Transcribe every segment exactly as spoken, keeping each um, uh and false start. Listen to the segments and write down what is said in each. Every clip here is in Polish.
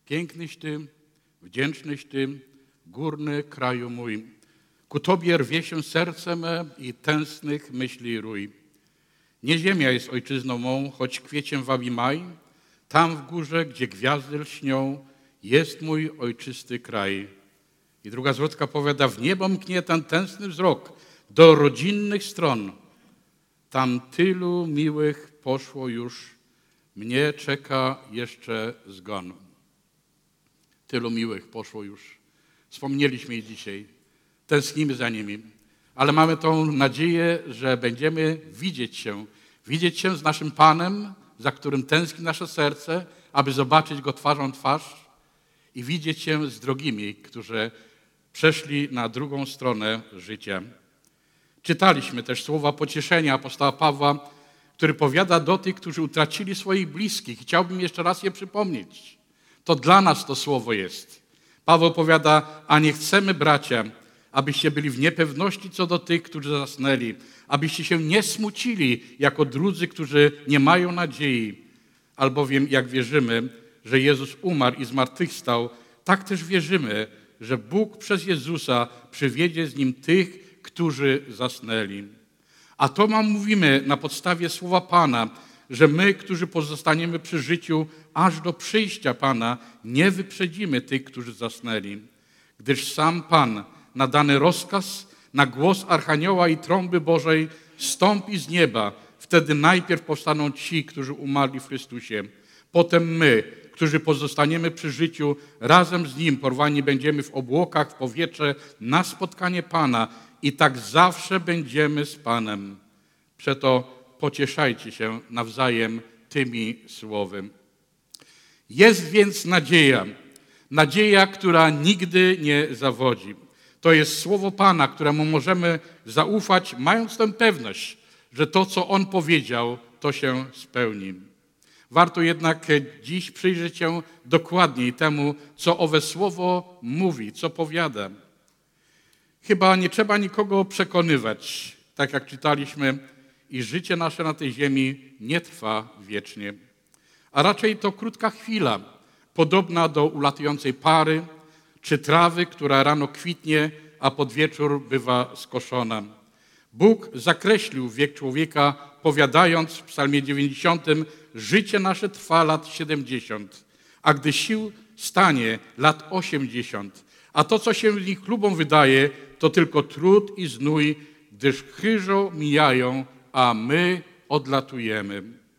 Pięknyś Ty, wdzięcznyś Ty, górny kraju mój. Ku Tobie rwie się serce me i tęsknych myśli rój. Nie ziemia jest ojczyzną mą, choć kwieciem wabi maj. Tam w górze, gdzie gwiazdy lśnią, jest mój ojczysty kraj. I druga zwrotka powiada, w niebo mknie ten tęskny wzrok do rodzinnych stron. Tam tylu miłych poszło już, mnie czeka jeszcze zgon. Tylu miłych poszło już. Wspomnieliśmy ich dzisiaj. Tęsknimy za nimi. Ale mamy tą nadzieję, że będziemy widzieć się. Widzieć się z naszym Panem, za którym tęskni nasze serce, aby zobaczyć Go twarzą w twarz i widzieć się z drogimi, którzy przeszli na drugą stronę życia. Czytaliśmy też słowa pocieszenia apostoła Pawła, który powiada do tych, którzy utracili swoich bliskich. Chciałbym jeszcze raz je przypomnieć. To dla nas to słowo jest. Paweł powiada, a nie chcemy, bracia, abyście byli w niepewności co do tych, którzy zasnęli, abyście się nie smucili jako drudzy, którzy nie mają nadziei, albowiem jak wierzymy, że Jezus umarł i zmartwychwstał, tak też wierzymy, że Bóg przez Jezusa przywiedzie z Nim tych, którzy zasnęli. A to mam mówimy na podstawie słowa Pana, że my, którzy pozostaniemy przy życiu aż do przyjścia Pana, nie wyprzedzimy tych, którzy zasnęli. Gdyż sam Pan na dany rozkaz, na głos Archanioła i trąby Bożej stąpi z nieba. Wtedy najpierw powstaną ci, którzy umarli w Chrystusie. Potem my, którzy pozostaniemy przy życiu, razem z Nim porwani będziemy w obłokach, w powietrze, na spotkanie Pana i tak zawsze będziemy z Panem. Przeto pocieszajcie się nawzajem tymi słowy. Jest więc nadzieja, nadzieja, która nigdy nie zawodzi. To jest słowo Pana, któremu możemy zaufać, mając tę pewność, że to, co On powiedział, to się spełni. Warto jednak dziś przyjrzeć się dokładniej temu, co owe słowo mówi, co powiada. Chyba nie trzeba nikogo przekonywać, tak jak czytaliśmy, i życie nasze na tej ziemi nie trwa wiecznie. A raczej to krótka chwila, podobna do ulatującej pary, czy trawy, która rano kwitnie, a pod wieczór bywa skoszona. Bóg zakreślił wiek człowieka, powiadając w psalmie dziewięćdziesiątym, życie nasze trwa lat siedemdziesiąt, a gdy sił stanie lat osiemdziesiąt. A to, co się w nich klubom wydaje, to tylko trud i znój, gdyż chyżo mijają, a my odlatujemy.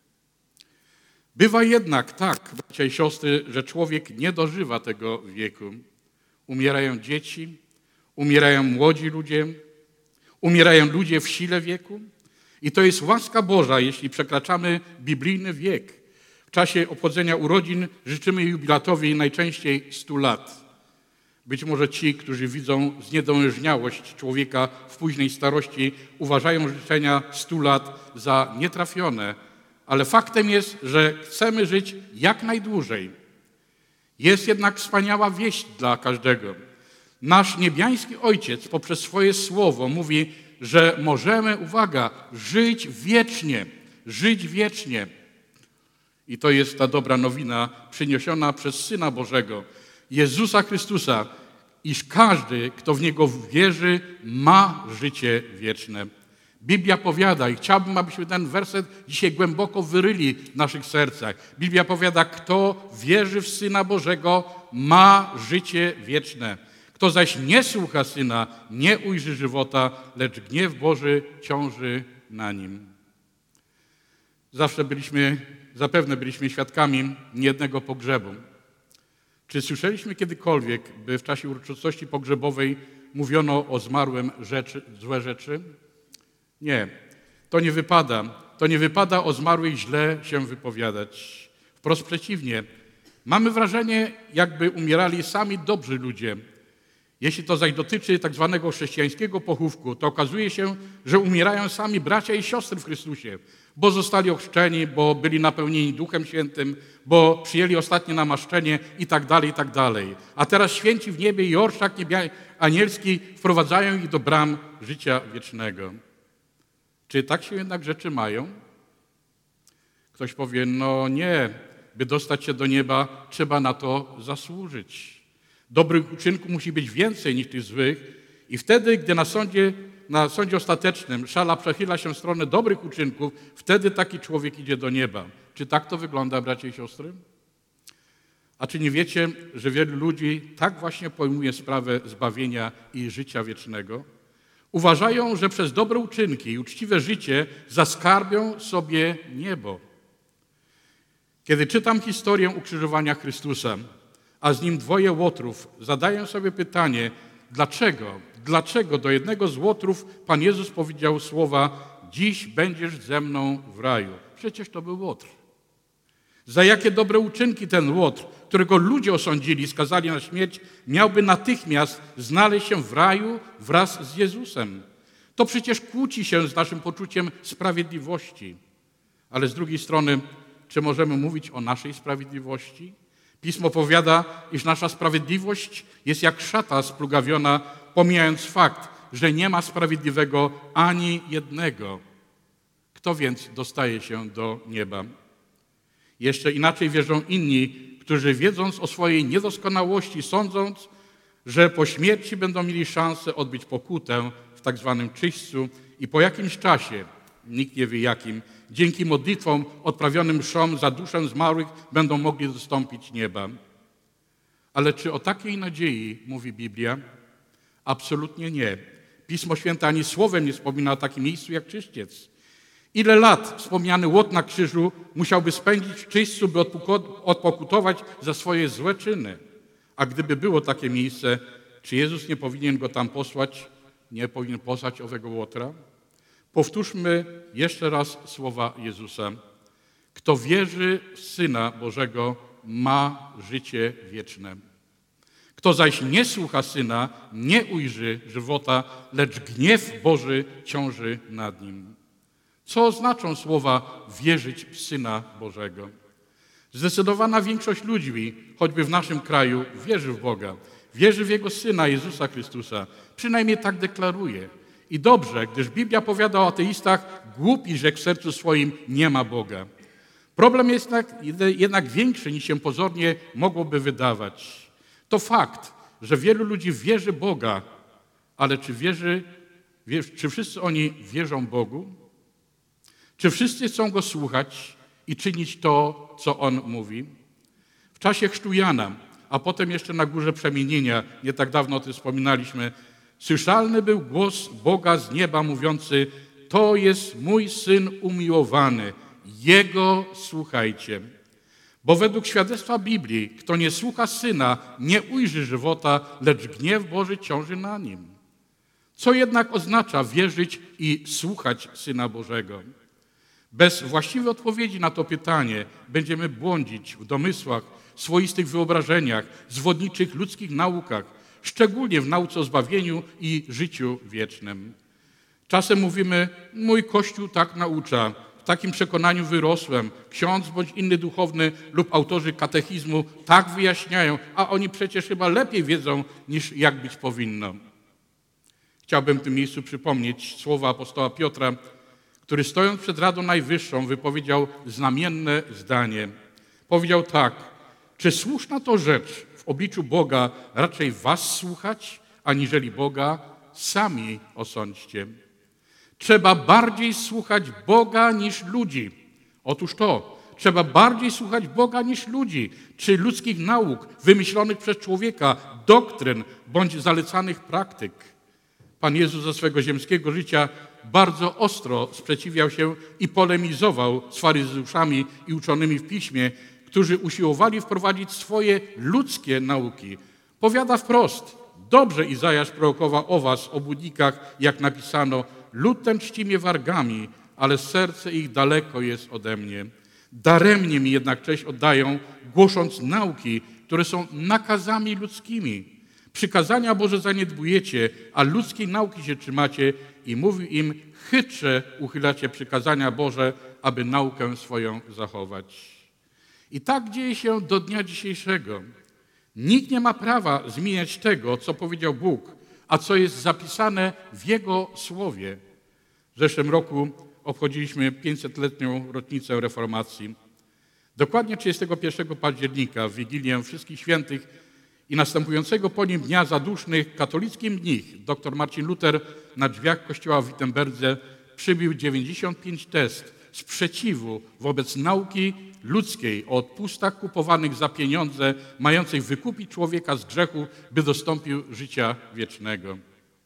Bywa jednak tak, bracia i siostry, że człowiek nie dożywa tego wieku. Umierają dzieci, umierają młodzi ludzie, umierają ludzie w sile wieku. I to jest łaska Boża, jeśli przekraczamy biblijny wiek. W czasie obchodzenia urodzin życzymy jubilatowi najczęściej stu lat. Być może ci, którzy widzą zniedołężniałość człowieka w późnej starości, uważają życzenia stu lat za nietrafione, ale faktem jest, że chcemy żyć jak najdłużej. Jest jednak wspaniała wieść dla każdego. Nasz niebiański Ojciec poprzez swoje słowo mówi, że możemy, uwaga, żyć wiecznie, żyć wiecznie. I to jest ta dobra nowina przyniesiona przez Syna Bożego, Jezusa Chrystusa, iż każdy, kto w Niego wierzy, ma życie wieczne. Biblia powiada, i chciałbym, abyśmy ten werset dzisiaj głęboko wyryli w naszych sercach. Biblia powiada, kto wierzy w Syna Bożego, ma życie wieczne. Kto zaś nie słucha Syna, nie ujrzy żywota, lecz gniew Boży ciąży na nim. Zawsze byliśmy, zapewne byliśmy świadkami niejednego pogrzebu. Czy słyszeliśmy kiedykolwiek, by w czasie uroczystości pogrzebowej mówiono o zmarłym rzeczy, złe rzeczy? Nie, to nie wypada. To nie wypada o zmarłych źle się wypowiadać. Wprost przeciwnie. Mamy wrażenie, jakby umierali sami dobrzy ludzie. Jeśli to zaś dotyczy tak zwanego chrześcijańskiego pochówku, to okazuje się, że umierają sami bracia i siostry w Chrystusie, bo zostali ochrzczeni, bo byli napełnieni Duchem Świętym, bo przyjęli ostatnie namaszczenie i tak dalej, i tak dalej. A teraz święci w niebie i orszak anielski wprowadzają ich do bram życia wiecznego. Czy tak się jednak rzeczy mają? Ktoś powie, no nie, by dostać się do nieba, trzeba na to zasłużyć. Dobrych uczynków musi być więcej niż tych złych i wtedy, gdy na sądzie, na sądzie ostatecznym szala przechyla się w stronę dobrych uczynków, wtedy taki człowiek idzie do nieba. Czy tak to wygląda, bracia i siostry? A czy nie wiecie, że wielu ludzi tak właśnie pojmuje sprawę zbawienia i życia wiecznego? Uważają, że przez dobre uczynki i uczciwe życie zaskarbią sobie niebo. Kiedy czytam historię ukrzyżowania Chrystusa, a z nim dwoje łotrów, zadaję sobie pytanie, dlaczego, dlaczego do jednego z łotrów Pan Jezus powiedział słowa: dziś będziesz ze mną w raju. Przecież to był łotr. Za jakie dobre uczynki ten łotr, którego ludzie osądzili, skazali na śmierć, miałby natychmiast znaleźć się w raju wraz z Jezusem? To przecież kłóci się z naszym poczuciem sprawiedliwości. Ale z drugiej strony, czy możemy mówić o naszej sprawiedliwości? Pismo powiada, iż nasza sprawiedliwość jest jak szata splugawiona, pomijając fakt, że nie ma sprawiedliwego ani jednego. Kto więc dostaje się do nieba? Jeszcze inaczej wierzą inni, którzy wiedząc o swojej niedoskonałości, sądząc, że po śmierci będą mieli szansę odbyć pokutę w tak zwanym czyśćcu i po jakimś czasie, nikt nie wie jakim, dzięki modlitwom odprawionym mszom za duszę zmarłych będą mogli dostąpić nieba. Ale czy o takiej nadziei mówi Biblia? Absolutnie nie. Pismo Święte ani słowem nie wspomina o takim miejscu jak czyściec. Ile lat wspomniany łotr na krzyżu musiałby spędzić w czyśćcu, by odpokutować za swoje złe czyny? A gdyby było takie miejsce, czy Jezus nie powinien go tam posłać, nie powinien posłać owego łotra? Powtórzmy jeszcze raz słowa Jezusa. Kto wierzy w Syna Bożego, ma życie wieczne. Kto zaś nie słucha Syna, nie ujrzy żywota, lecz gniew Boży ciąży nad nim. Co oznaczą słowa wierzyć w Syna Bożego? Zdecydowana większość ludzi, choćby w naszym kraju, wierzy w Boga. Wierzy w Jego Syna, Jezusa Chrystusa. Przynajmniej tak deklaruje. I dobrze, gdyż Biblia powiada o ateistach, głupi, że w sercu swoim nie ma Boga. Problem jest jednak, jednak większy, niż się pozornie mogłoby wydawać. To fakt, że wielu ludzi wierzy Boga, ale czy wierzy, czy wszyscy oni wierzą Bogu? Czy wszyscy chcą Go słuchać i czynić to, co On mówi? W czasie chrztu Jana, a potem jeszcze na Górze Przemienienia, nie tak dawno o tym wspominaliśmy, słyszalny był głos Boga z nieba mówiący: to jest mój Syn umiłowany, Jego słuchajcie. Bo według świadectwa Biblii, kto nie słucha Syna, nie ujrzy żywota, lecz gniew Boży ciąży na nim. Co jednak oznacza wierzyć i słuchać Syna Bożego? Bez właściwej odpowiedzi na to pytanie będziemy błądzić w domysłach, swoistych wyobrażeniach, zwodniczych ludzkich naukach, szczególnie w nauce o zbawieniu i życiu wiecznym. Czasem mówimy: mój Kościół tak naucza, w takim przekonaniu wyrosłem, ksiądz bądź inny duchowny lub autorzy katechizmu tak wyjaśniają, a oni przecież chyba lepiej wiedzą, niż jak być powinno. Chciałbym w tym miejscu przypomnieć słowa apostoła Piotra, który stojąc przed Radą Najwyższą wypowiedział znamienne zdanie. Powiedział tak: czy słuszna to rzecz w obliczu Boga raczej was słuchać, aniżeli Boga? Sami osądźcie. Trzeba bardziej słuchać Boga niż ludzi. Otóż to, trzeba bardziej słuchać Boga niż ludzi, czy ludzkich nauk wymyślonych przez człowieka, doktryn bądź zalecanych praktyk. Pan Jezus ze swego ziemskiego życia bardzo ostro sprzeciwiał się i polemizował z faryzeuszami i uczonymi w piśmie, którzy usiłowali wprowadzić swoje ludzkie nauki. Powiada wprost: dobrze Izajasz prorokował o was, obłudnikach, jak napisano: lud ten czci mnie wargami, ale serce ich daleko jest ode mnie. Daremnie mi jednak cześć oddają, głosząc nauki, które są nakazami ludzkimi. Przykazania Boże zaniedbujecie, a ludzkiej nauki się trzymacie i mówił im: chytrze uchylacie przykazania Boże, aby naukę swoją zachować. I tak dzieje się do dnia dzisiejszego. Nikt nie ma prawa zmieniać tego, co powiedział Bóg, a co jest zapisane w Jego Słowie. W zeszłym roku obchodziliśmy pięćsetletnią rocznicę reformacji. Dokładnie trzydziestego pierwszego października, w Wigilię Wszystkich Świętych i następującego po nim Dnia Zadusznych, katolicki mnich dr Marcin Luther na drzwiach kościoła w Wittenberdze przybił dziewięćdziesiąt pięć tez sprzeciwu wobec nauki ludzkiej o odpustach kupowanych za pieniądze, mających wykupić człowieka z grzechu, by dostąpił życia wiecznego.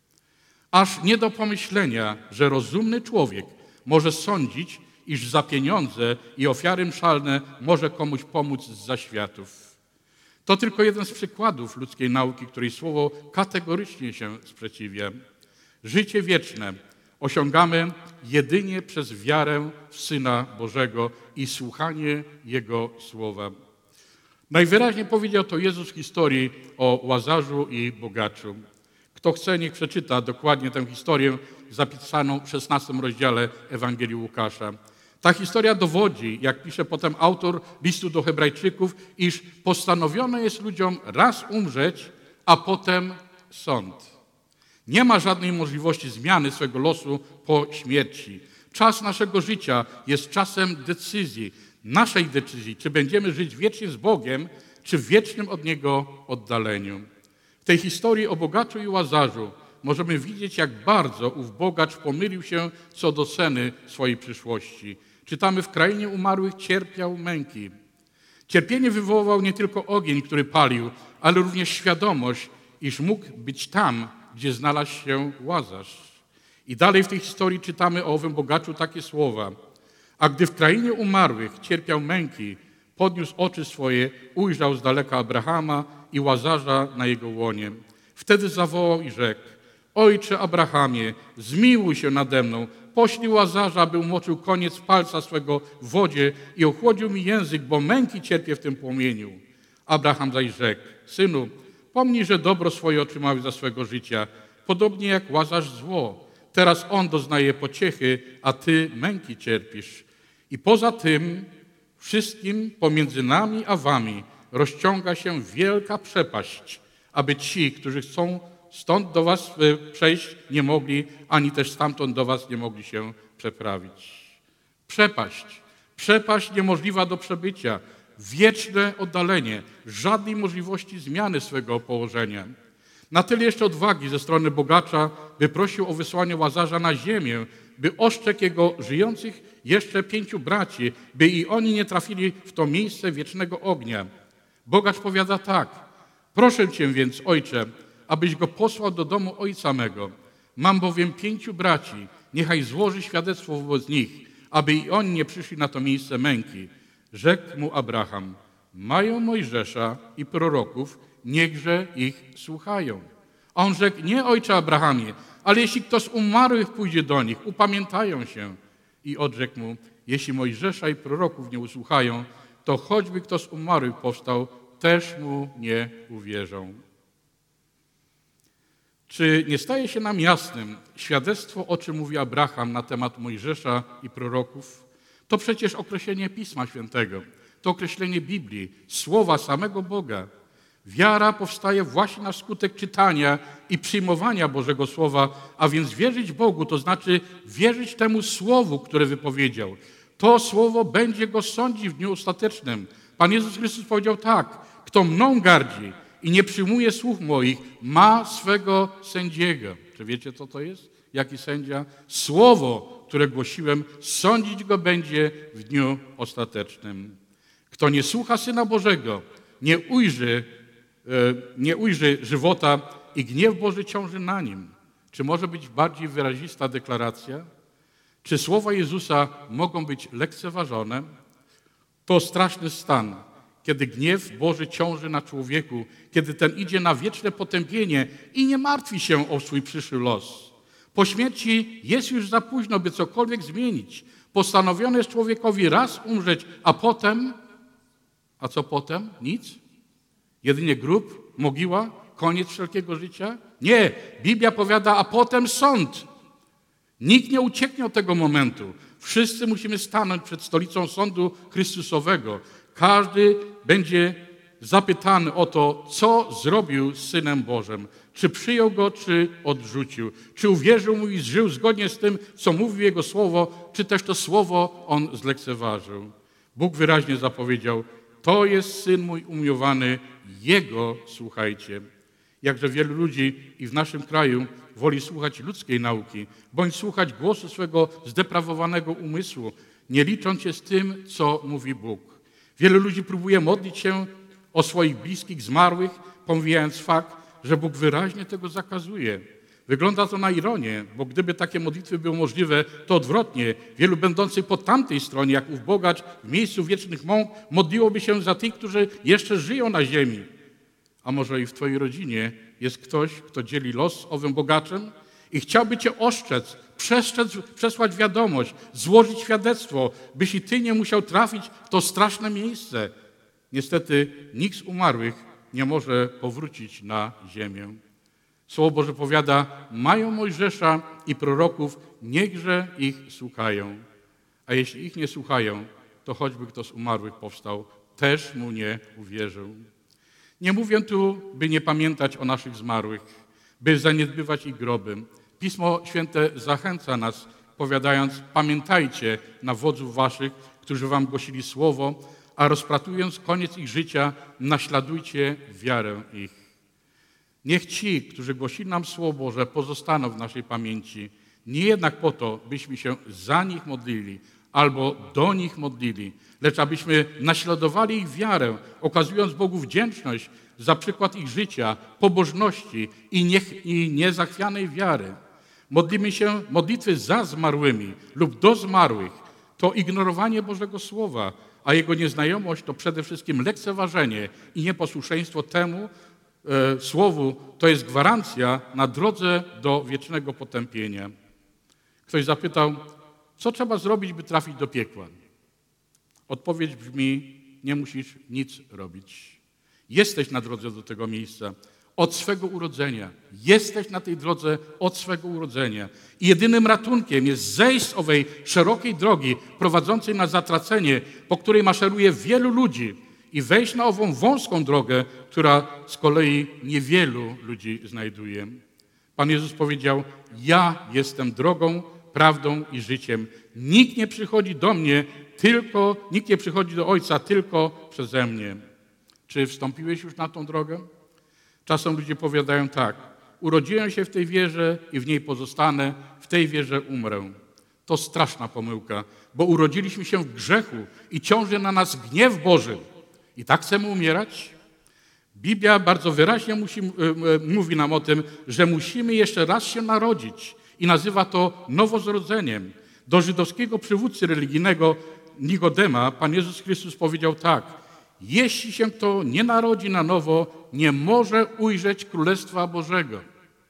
Aż nie do pomyślenia, że rozumny człowiek może sądzić, iż za pieniądze i ofiary mszalne może komuś pomóc z zaświatów. To tylko jeden z przykładów ludzkiej nauki, której słowo kategorycznie się sprzeciwia. Życie wieczne osiągamy jedynie przez wiarę w Syna Bożego i słuchanie Jego słowa. Najwyraźniej powiedział to Jezus w historii o Łazarzu i bogaczu. Kto chce, niech przeczyta dokładnie tę historię zapisaną w szesnastym rozdziale Ewangelii Łukasza. Ta historia dowodzi, jak pisze potem autor listu do Hebrajczyków, iż postanowiono jest ludziom raz umrzeć, a potem sąd. Nie ma żadnej możliwości zmiany swego losu po śmierci. Czas naszego życia jest czasem decyzji, naszej decyzji, czy będziemy żyć wiecznie z Bogiem, czy w wiecznym od Niego oddaleniu. W tej historii o bogaczu i Łazarzu możemy widzieć, jak bardzo ów bogacz pomylił się co do ceny swojej przyszłości. Czytamy, w krainie umarłych cierpiał męki. Cierpienie wywoływał nie tylko ogień, który palił, ale również świadomość, iż mógł być tam, gdzie znalazł się Łazarz. I dalej w tej historii czytamy o owym bogaczu takie słowa. A gdy w krainie umarłych cierpiał męki, podniósł oczy swoje, ujrzał z daleka Abrahama i Łazarza na jego łonie. Wtedy zawołał i rzekł: Ojcze Abrahamie, zmiłuj się nade mną, poślij Łazarza, aby umoczył koniec palca swego w wodzie i ochłodził mi język, bo męki cierpię w tym płomieniu. Abraham zaś rzekł: Synu, pomnij, że dobro swoje otrzymałeś za swego życia, podobnie jak Łazarz zło. Teraz on doznaje pociechy, a ty męki cierpisz. I poza tym wszystkim pomiędzy nami a wami rozciąga się wielka przepaść, aby ci, którzy chcą stąd do was przejść, nie mogli, ani też stamtąd do was nie mogli się przeprawić. Przepaść. Przepaść niemożliwa do przebycia. Wieczne oddalenie. Żadnej możliwości zmiany swego położenia. Na tyle jeszcze odwagi ze strony bogacza, by prosił o wysłanie Łazarza na ziemię, by ostrzegł jego żyjących jeszcze pięciu braci, by i oni nie trafili w to miejsce wiecznego ognia. Bogacz powiada tak: proszę cię więc, ojcze, abyś go posłał do domu ojca mego. Mam bowiem pięciu braci, niechaj złoży świadectwo wobec nich, aby i oni nie przyszli na to miejsce męki. Rzekł mu Abraham: mają Mojżesza i proroków, niechże ich słuchają. A on rzekł: nie, ojcze Abrahamie, ale jeśli kto z umarłych pójdzie do nich, upamiętają się. I odrzekł mu: jeśli Mojżesza i proroków nie usłuchają, to choćby kto z umarłych powstał, też mu nie uwierzą. Czy nie staje się nam jasnym świadectwo, o czym mówi Abraham na temat Mojżesza i proroków? To przecież określenie Pisma Świętego, to określenie Biblii, słowa samego Boga. Wiara powstaje właśnie na skutek czytania i przyjmowania Bożego Słowa, a więc wierzyć Bogu, to znaczy wierzyć temu Słowu, które wypowiedział. To Słowo będzie go sądzić w dniu ostatecznym. Pan Jezus Chrystus powiedział tak: kto mną gardzi i nie przyjmuje słów moich, ma swego sędziego. Czy wiecie, co to jest? Jaki sędzia? Słowo, które głosiłem, sądzić go będzie w dniu ostatecznym. Kto nie słucha Syna Bożego, nie ujrzy, nie ujrzy żywota i gniew Boży ciąży na nim. Czy może być bardziej wyrazista deklaracja? Czy słowa Jezusa mogą być lekceważone? To straszny stan, kiedy gniew Boży ciąży na człowieku, kiedy ten idzie na wieczne potępienie i nie martwi się o swój przyszły los. Po śmierci jest już za późno, by cokolwiek zmienić. Postanowione jest człowiekowi raz umrzeć, a potem... A co potem? Nic? Jedynie grób, mogiła, koniec wszelkiego życia? Nie, Biblia powiada, a potem sąd. Nikt nie ucieknie od tego momentu. Wszyscy musimy stanąć przed stolicą sądu Chrystusowego. Każdy będzie zapytany o to, co zrobił z Synem Bożym. Czy przyjął Go, czy odrzucił. Czy uwierzył Mu i żył zgodnie z tym, co mówił Jego Słowo, czy też to Słowo on zlekceważył. Bóg wyraźnie zapowiedział, to jest Syn mój umiłowany, Jego słuchajcie. Jakże wielu ludzi i w naszym kraju woli słuchać ludzkiej nauki, bądź słuchać głosu swego zdeprawowanego umysłu, nie licząc się z tym, co mówi Bóg. Wielu ludzi próbuje modlić się o swoich bliskich zmarłych, pomijając fakt, że Bóg wyraźnie tego zakazuje. Wygląda to na ironię, bo gdyby takie modlitwy były możliwe, to odwrotnie. Wielu będących po tamtej stronie, jak ów bogacz w miejscu wiecznych mąk, modliłoby się za tych, którzy jeszcze żyją na ziemi. A może i w twojej rodzinie jest ktoś, kto dzieli los z owym bogaczem i chciałby cię ostrzec, przestrzec, przesłać wiadomość, złożyć świadectwo, byś i ty nie musiał trafić w to straszne miejsce. Niestety nikt z umarłych nie może powrócić na ziemię. Słowo Boże powiada, mają Mojżesza i proroków, niechże ich słuchają. A jeśli ich nie słuchają, to choćby kto z umarłych powstał, też mu nie uwierzył. Nie mówię tu, by nie pamiętać o naszych zmarłych, by zaniedbywać ich groby. Pismo Święte zachęca nas, powiadając, pamiętajcie na wodzów waszych, którzy wam głosili słowo, a rozpratując koniec ich życia, naśladujcie wiarę ich. Niech ci, którzy głosili nam Słowo Boże, pozostaną w naszej pamięci, nie jednak po to, byśmy się za nich modlili albo do nich modlili, lecz abyśmy naśladowali ich wiarę, okazując Bogu wdzięczność za przykład ich życia, pobożności i, niech, i niezachwianej wiary. Modlimy się modlitwy za zmarłymi lub do zmarłych. To ignorowanie Bożego Słowa, a jego nieznajomość to przede wszystkim lekceważenie i nieposłuszeństwo temu, Słowu to jest gwarancja na drodze do wiecznego potępienia. Ktoś zapytał, co trzeba zrobić, by trafić do piekła? Odpowiedź brzmi, nie musisz nic robić. Jesteś na drodze do tego miejsca od swego urodzenia. Jesteś na tej drodze od swego urodzenia. I jedynym ratunkiem jest zejść z owej szerokiej drogi prowadzącej na zatracenie, po której maszeruje wielu ludzi, i wejść na ową wąską drogę, która z kolei niewielu ludzi znajduje. Pan Jezus powiedział, ja jestem drogą, prawdą i życiem. Nikt nie przychodzi do mnie, tylko, nikt nie przychodzi do Ojca tylko przeze mnie. Czy wstąpiłeś już na tą drogę? Czasem ludzie powiadają tak, urodziłem się w tej wierze i w niej pozostanę, w tej wierze umrę. To straszna pomyłka, bo urodziliśmy się w grzechu i ciąży na nas gniew Boży. I tak chcemy umierać? Biblia bardzo wyraźnie musi, mówi nam o tym, że musimy jeszcze raz się narodzić i nazywa to nowozrodzeniem. Do żydowskiego przywódcy religijnego Nikodema Pan Jezus Chrystus powiedział tak, jeśli się kto nie narodzi na nowo, nie może ujrzeć Królestwa Bożego.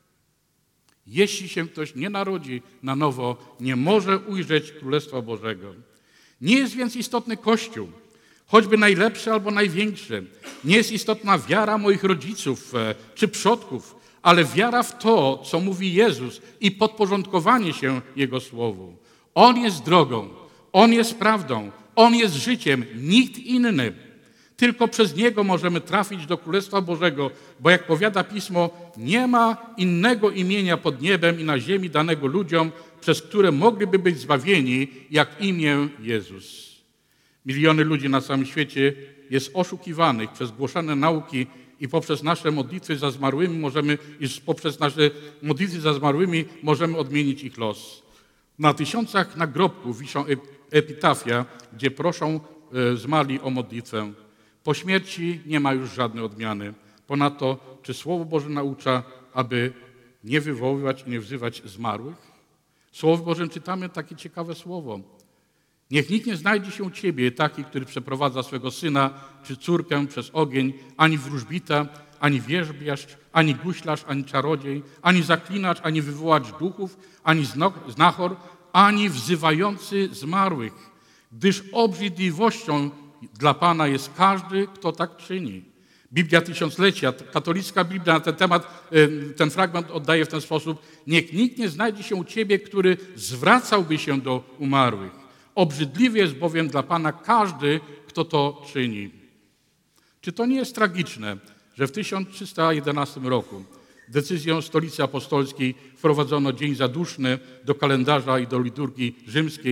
Jeśli się ktoś nie narodzi na nowo, nie może ujrzeć Królestwa Bożego. Nie jest więc istotny Kościół, choćby najlepszy albo największy. Nie jest istotna wiara moich rodziców czy przodków, ale wiara w to, co mówi Jezus i podporządkowanie się Jego Słowu. On jest drogą, On jest prawdą, On jest życiem, nikt inny. Tylko przez Niego możemy trafić do Królestwa Bożego, bo jak powiada Pismo, nie ma innego imienia pod niebem i na ziemi danego ludziom, przez które mogliby być zbawieni, jak imię Jezus. Miliony ludzi na całym świecie jest oszukiwanych przez głoszone nauki i poprzez nasze modlitwy za zmarłymi możemy, iż poprzez nasze modlitwy za zmarłymi możemy odmienić ich los. Na tysiącach nagrobków wiszą epitafia, gdzie proszą zmarli o modlitwę. Po śmierci nie ma już żadnej odmiany. Ponadto, czy Słowo Boże naucza, aby nie wywoływać i nie wzywać zmarłych? W Słowie Bożym czytamy takie ciekawe słowo. Niech nikt nie znajdzie się u ciebie taki, który przeprowadza swego syna czy córkę przez ogień, ani wróżbita, ani wierzbiarz, ani guślarz, ani czarodziej, ani zaklinacz, ani wywołacz duchów, ani znachor, ani wzywający zmarłych, gdyż obrzydliwością dla Pana jest każdy, kto tak czyni. Biblia Tysiąclecia, katolicka Biblia na ten temat, ten fragment oddaje w ten sposób. Niech nikt nie znajdzie się u ciebie, który zwracałby się do umarłych. Obrzydliwy jest bowiem dla Pana każdy, kto to czyni. Czy to nie jest tragiczne, że w tysiąc trzysta jedenastym roku decyzją Stolicy Apostolskiej wprowadzono Dzień Zaduszny do kalendarza i do liturgii rzymskiej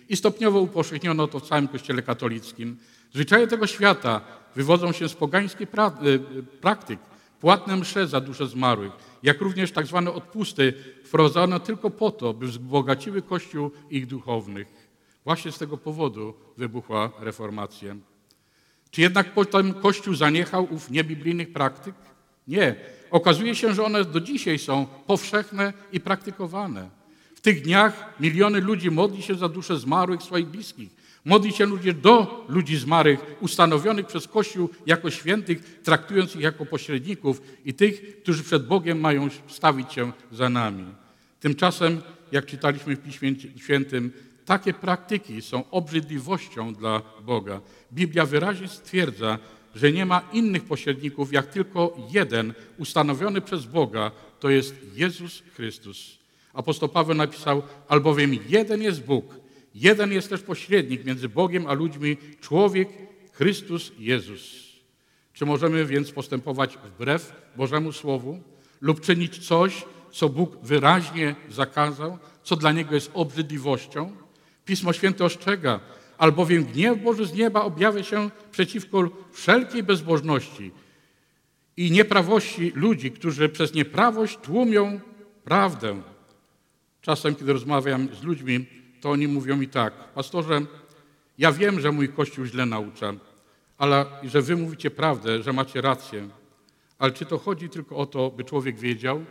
i stopniowo upowszechniono to w całym Kościele katolickim. Zwyczaje tego świata wywodzą się z pogańskiej pra- praktyk. Płatne msze za dusze zmarłych, jak również tak zwane odpusty wprowadzono tylko po to, by wzbogaciły Kościół i ich duchownych. Właśnie z tego powodu wybuchła reformacja. Czy jednak potem Kościół zaniechał ów niebiblijnych praktyk? Nie. Okazuje się, że one do dzisiaj są powszechne i praktykowane. W tych dniach miliony ludzi modli się za dusze zmarłych swoich bliskich. Modli się ludzie do ludzi zmarłych, ustanowionych przez Kościół jako świętych, traktując ich jako pośredników i tych, którzy przed Bogiem mają stawić się za nami. Tymczasem, jak czytaliśmy w Piśmie Świętym, takie praktyki są obrzydliwością dla Boga. Biblia wyraźnie stwierdza, że nie ma innych pośredników, jak tylko jeden ustanowiony przez Boga, to jest Jezus Chrystus. Apostoł Paweł napisał, albowiem jeden jest Bóg, jeden jest też pośrednik między Bogiem a ludźmi, człowiek Chrystus Jezus. Czy możemy więc postępować wbrew Bożemu Słowu lub czynić coś, co Bóg wyraźnie zakazał, co dla Niego jest obrzydliwością? Pismo Święte ostrzega, albowiem gniew Boży z nieba objawia się przeciwko wszelkiej bezbożności i nieprawości ludzi, którzy przez nieprawość tłumią prawdę. Czasem, kiedy rozmawiam z ludźmi, to oni mówią mi tak, pastorze, ja wiem, że mój Kościół źle naucza, ale że wy mówicie prawdę, że macie rację, ale czy to chodzi tylko o to, by człowiek wiedział?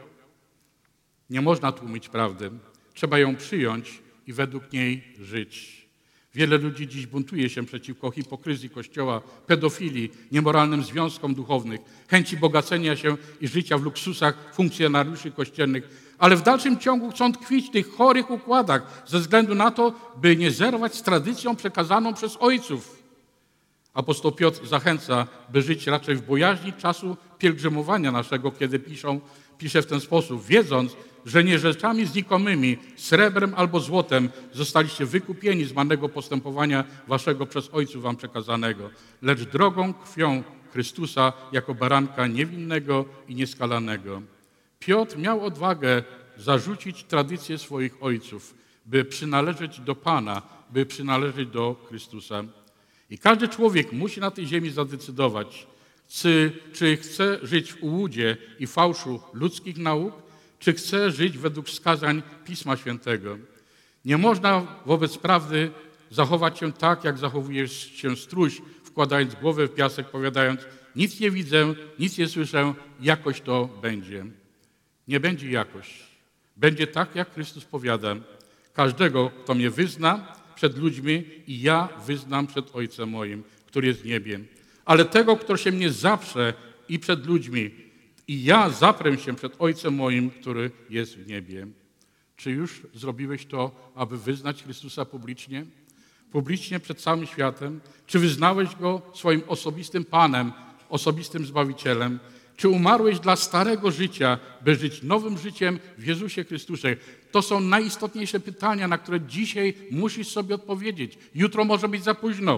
Nie można tłumić prawdy, trzeba ją przyjąć i według niej żyć. Wiele ludzi dziś buntuje się przeciwko hipokryzji Kościoła, pedofilii, niemoralnym związkom duchownych, chęci bogacenia się i życia w luksusach funkcjonariuszy kościelnych, ale w dalszym ciągu chcą tkwić w tych chorych układach ze względu na to, by nie zerwać z tradycją przekazaną przez ojców. Apostoł Piotr zachęca, by żyć raczej w bojaźni czasu pielgrzymowania naszego, kiedy piszą, pisze w ten sposób, wiedząc, że nie rzeczami znikomymi, srebrem albo złotem zostaliście wykupieni z marnego postępowania waszego przez ojców wam przekazanego, lecz drogą krwią Chrystusa jako baranka niewinnego i nieskalanego. Piotr miał odwagę zarzucić tradycję swoich ojców, by przynależeć do Pana, by przynależeć do Chrystusa. I każdy człowiek musi na tej ziemi zadecydować, czy, czy chce żyć w ułudzie i fałszu ludzkich nauk, czy chce żyć według wskazań Pisma Świętego. Nie można wobec prawdy zachować się tak, jak zachowuje się struś, wkładając głowę w piasek, powiadając, nic nie widzę, nic nie słyszę, jakoś to będzie. Nie będzie jakoś. Będzie tak, jak Chrystus powiada. Każdego, kto mnie wyzna przed ludźmi i ja wyznam przed Ojcem moim, który jest w niebie. Ale tego, kto się mnie zaprze i przed ludźmi, i ja zaprę się przed Ojcem moim, który jest w niebie. Czy już zrobiłeś to, aby wyznać Chrystusa publicznie? Publicznie przed całym światem? Czy wyznałeś Go swoim osobistym Panem, osobistym Zbawicielem? Czy umarłeś dla starego życia, by żyć nowym życiem w Jezusie Chrystusie? To są najistotniejsze pytania, na które dzisiaj musisz sobie odpowiedzieć. Jutro może być za późno.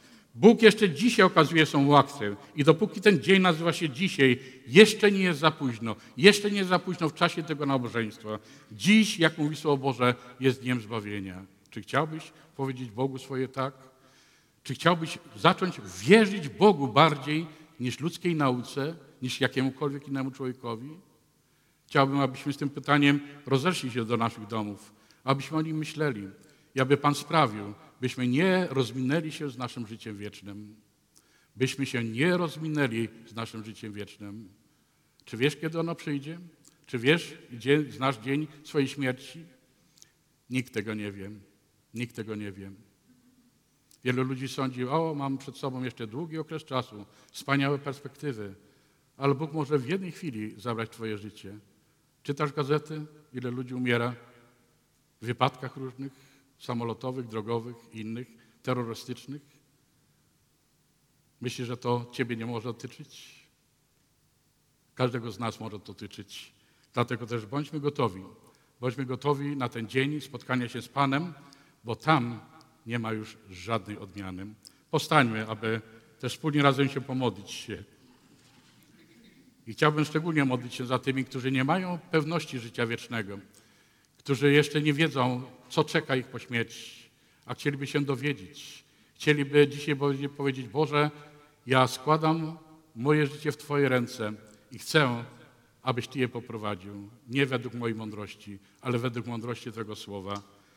Bóg jeszcze dzisiaj okazuje swą łaskę i dopóki ten dzień nazywa się dzisiaj, jeszcze nie jest za późno. Jeszcze nie jest za późno w czasie tego nabożeństwa. Dziś, jak mówi Słowo Boże, jest dniem zbawienia. Czy chciałbyś powiedzieć Bogu swoje tak? Czy chciałbyś zacząć wierzyć Bogu bardziej niż ludzkiej nauce, niż jakiemukolwiek innemu człowiekowi? Chciałbym, abyśmy z tym pytaniem rozeszli się do naszych domów, abyśmy o nim myśleli i aby Pan sprawił, byśmy nie rozminęli się z naszym życiem wiecznym. Byśmy się nie rozminęli z naszym życiem wiecznym. Czy wiesz, kiedy ono przyjdzie? Czy wiesz, gdzie znasz dzień swojej śmierci? Nikt tego nie wie. Nikt tego nie wie. Wielu ludzi sądzi, o, mam przed sobą jeszcze długi okres czasu, wspaniałe perspektywy, ale Bóg może w jednej chwili zabrać twoje życie. Czytasz gazety? Ile ludzi umiera w wypadkach różnych, samolotowych, drogowych, innych, terrorystycznych? Myślisz, że to ciebie nie może dotyczyć? Każdego z nas może to dotyczyć. Dlatego też bądźmy gotowi. Bądźmy gotowi na ten dzień spotkania się z Panem, bo tam nie ma już żadnej odmiany. Powstańmy, aby też wspólnie razem się pomodlić się. I chciałbym szczególnie modlić się za tymi, którzy nie mają pewności życia wiecznego, którzy jeszcze nie wiedzą, co czeka ich po śmierci, a chcieliby się dowiedzieć. Chcieliby dzisiaj powiedzieć: Boże, ja składam moje życie w Twoje ręce i chcę, abyś Ty je poprowadził. Nie według mojej mądrości, ale według mądrości Twojego słowa.